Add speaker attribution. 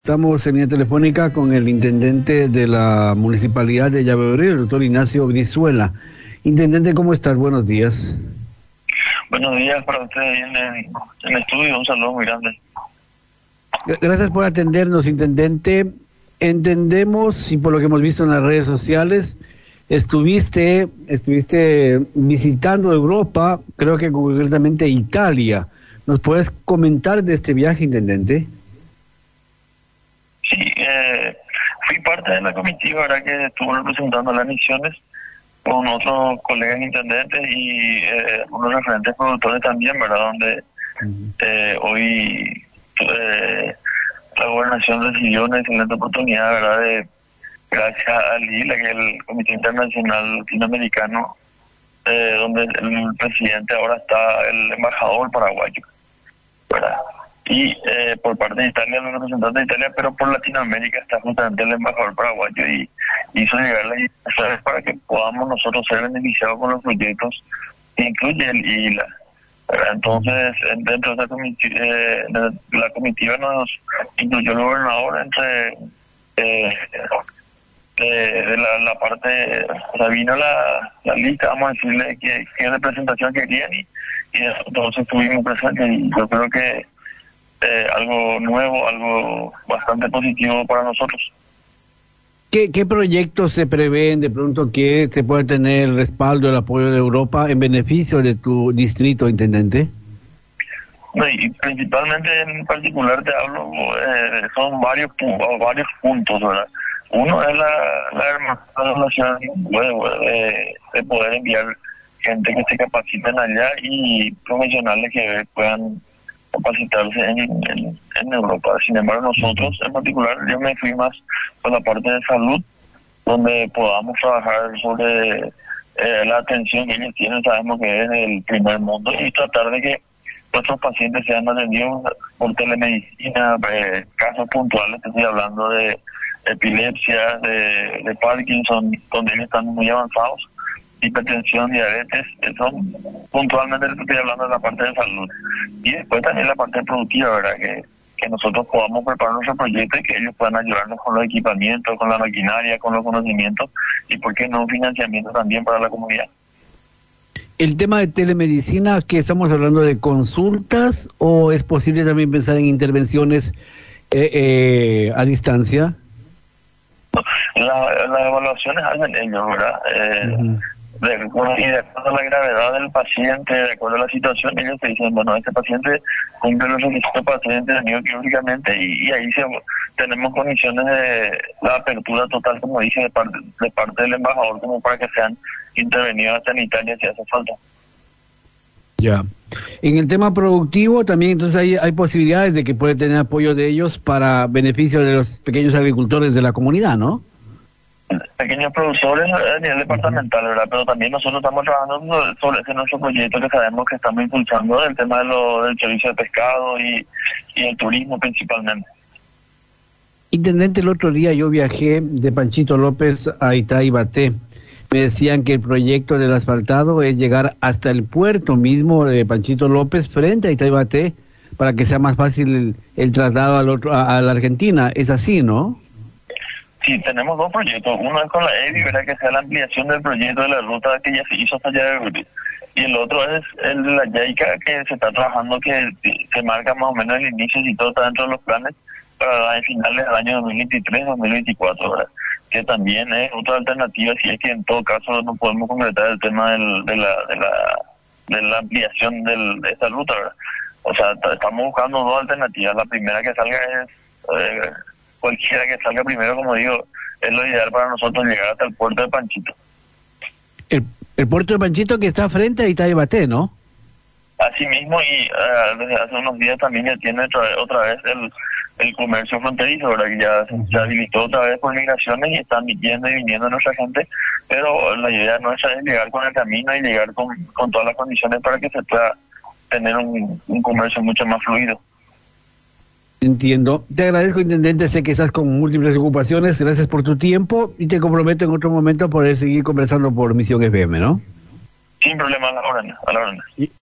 Speaker 1: Estamos en línea telefónica con el intendente de la municipalidad de Llabeuré, el doctor Ignacio Brizuela. Intendente, ¿cómo estás? Buenos días.
Speaker 2: Buenos días para ustedes en el estudio, un saludo muy grande.
Speaker 1: Gracias por atendernos, intendente. Entendemos, y por lo que hemos visto en las redes sociales, estuviste visitando Europa, creo que concretamente Italia. ¿Nos puedes comentar de este viaje, intendente?
Speaker 2: Sí, fui parte de la comitiva, ¿verdad?, que estuvo representando las misiones con otros colegas intendentes y unos referentes productores también, ¿verdad?, donde hoy la gobernación recibió una excelente oportunidad, ¿verdad?, gracias al ILA, que es el Comité Internacional Latinoamericano, donde el presidente ahora está el embajador paraguayo, ¿verdad? Y por parte de Italia, los representantes de Italia, pero por Latinoamérica está justamente el embajador paraguayo y hizo llegar las invitaciones para que podamos nosotros ser beneficiados con los proyectos que incluye el ILA, ¿verdad? Entonces, dentro de la comitiva nos incluyó el gobernador entre de la parte, o sea, vino la lista, vamos a decirle qué representación querían y nosotros estuvimos presentes y yo creo que algo nuevo, algo bastante positivo para nosotros.
Speaker 1: ¿Qué proyectos se prevén de pronto que se puede tener el respaldo, el apoyo de Europa en beneficio de tu distrito, intendente?
Speaker 2: No, y principalmente, en particular te hablo, son varios puntos, ¿verdad? Uno es la relación de poder enviar gente que se capaciten allá y profesionales que puedan capacitarse en Europa. Sin embargo, nosotros en particular, yo me fui más por la parte de salud, donde podamos trabajar sobre la atención que ellos tienen, sabemos que es el primer mundo, y tratar de que nuestros pacientes sean atendidos por telemedicina, casos puntuales, estoy hablando de epilepsia, de Parkinson, donde ellos están muy avanzados, hipertensión, diabetes, son puntualmente estoy hablando de la parte de salud. Y después también la parte productiva, ¿verdad?, que nosotros podamos preparar nuestro proyecto y que ellos puedan ayudarnos con los equipamientos, con la maquinaria, con los conocimientos y, ¿por qué no, financiamiento también para la comunidad?
Speaker 1: El tema de telemedicina, ¿que estamos hablando de consultas o es posible también pensar en intervenciones a distancia?
Speaker 2: Las evaluaciones hacen ellos, ¿verdad? De acuerdo a la gravedad del paciente, de acuerdo a la situación, ellos te dicen, bueno, este paciente cumple los requisitos para ser intervenido quirúrgicamente y ahí tenemos condiciones de la apertura total, como dije, de parte del embajador, como para que sean intervenidos hasta en Italia si hace falta.
Speaker 1: Ya. En el tema productivo también, entonces hay posibilidades de que puede tener apoyo de ellos para beneficio de los pequeños agricultores de la comunidad, ¿no?
Speaker 2: Pequeños productores a nivel departamental, ¿verdad? Pero también nosotros estamos trabajando sobre ese nuestro proyecto que sabemos que estamos impulsando, el tema del servicio de pescado y el turismo principalmente.
Speaker 1: Intendente, el otro día yo viajé de Panchito López a Itaibaté. Me decían que el proyecto del asfaltado es llegar hasta el puerto mismo de Panchito López frente a Itaibaté para que sea más fácil el traslado a la Argentina. Es así, ¿no?
Speaker 2: Sí, tenemos dos proyectos. Uno es con la EDI, ¿verdad?, que sea la ampliación del proyecto de la ruta que ya se hizo hasta allá de Uri. Y el otro es el de la YAICA, que se está trabajando, que marca más o menos el inicio y todo está dentro de los planes para finales del año 2023-2024, ¿verdad? Que también es otra alternativa si es que en todo caso no podemos concretar el tema de la ampliación de esta ruta, ¿verdad? O sea, estamos buscando dos alternativas. La primera que salga es cualquiera que salga primero, como digo, es lo ideal para nosotros llegar hasta el puerto de Panchito.
Speaker 1: El puerto de Panchito que está frente a Itaibaté, ¿no?
Speaker 2: Así mismo, y desde hace unos días también ya tiene otra vez el comercio fronterizo, ¿verdad?, que ya se habilitó otra vez por migraciones y están yendo y viniendo nuestra gente, pero la idea nuestra es llegar con el camino y llegar con todas las condiciones para que se pueda tener un comercio mucho más fluido.
Speaker 1: Entiendo. Te agradezco, intendente, sé que estás con múltiples ocupaciones, gracias por tu tiempo y te comprometo en otro momento a poder seguir conversando por Misión FM, ¿no?
Speaker 2: Sin problema, a la hora.